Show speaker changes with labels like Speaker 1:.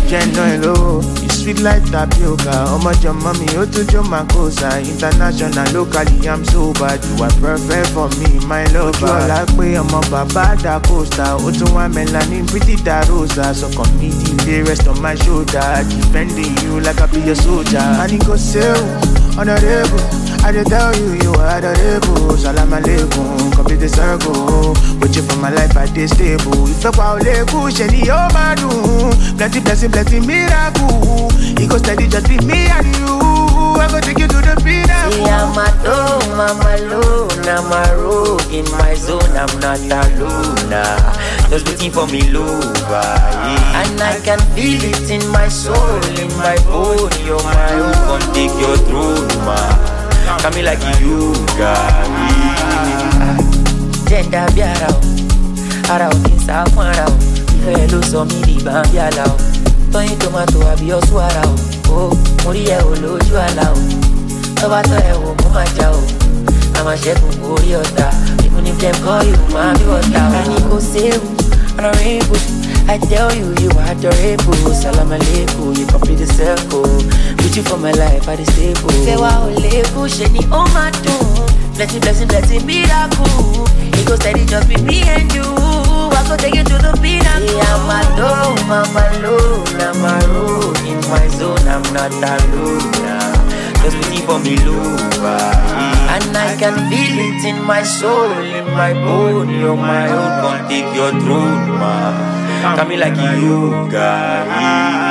Speaker 1: Genoilo, it's sweet like tapioca. How much your mommy, oh to your macosa. International, locally, I'm so bad. You are perfect for me, my lover. You are like me, I'm a baba da costa. Oh to one melanin, pretty da rosa. So come meet the rest on my shoulder. Defending you like I be a soldier. And it goes so honorable. I just tell you, you are adorable. Salam alaikum, complete the circle. With you for my life, I stay stable. If I call it push any oh man, plenty blessing, plenty miracle. It goes steady, just be me and you. I go take you to the pinnacle.
Speaker 2: See, I'm alone, I'm a rogue in my zone. I'm not alone, just waiting for me, lover. Yeah. And I can feel it in my soul, in my bone. You're my own, come take your throne, ma. Come like you, guy. Gender be around inside one round. Hello, so me the bambi allow. Tony tomato abi oswara o. Mori e oloju ala o. Toba to e wo mo ma ja o. I'ma shake ori ota. Even if them call you mami water. And you go save on a rainbow. I tell you, you are adorable. Salam alaikum, you complete the circle. With you for my life, I stay stable. Say wa oleku, sheni o ma dun. Blessing, blessing, blessing, miracle. It goes steady, just be me and you. I go take you to the pinnacle. See, I'm alone, I'm a road in my zone. I'm not alone, just waiting for me, lover. And I can feel it in my soul, in my bone. You're my own, come take your throne, man. Come like you, guy.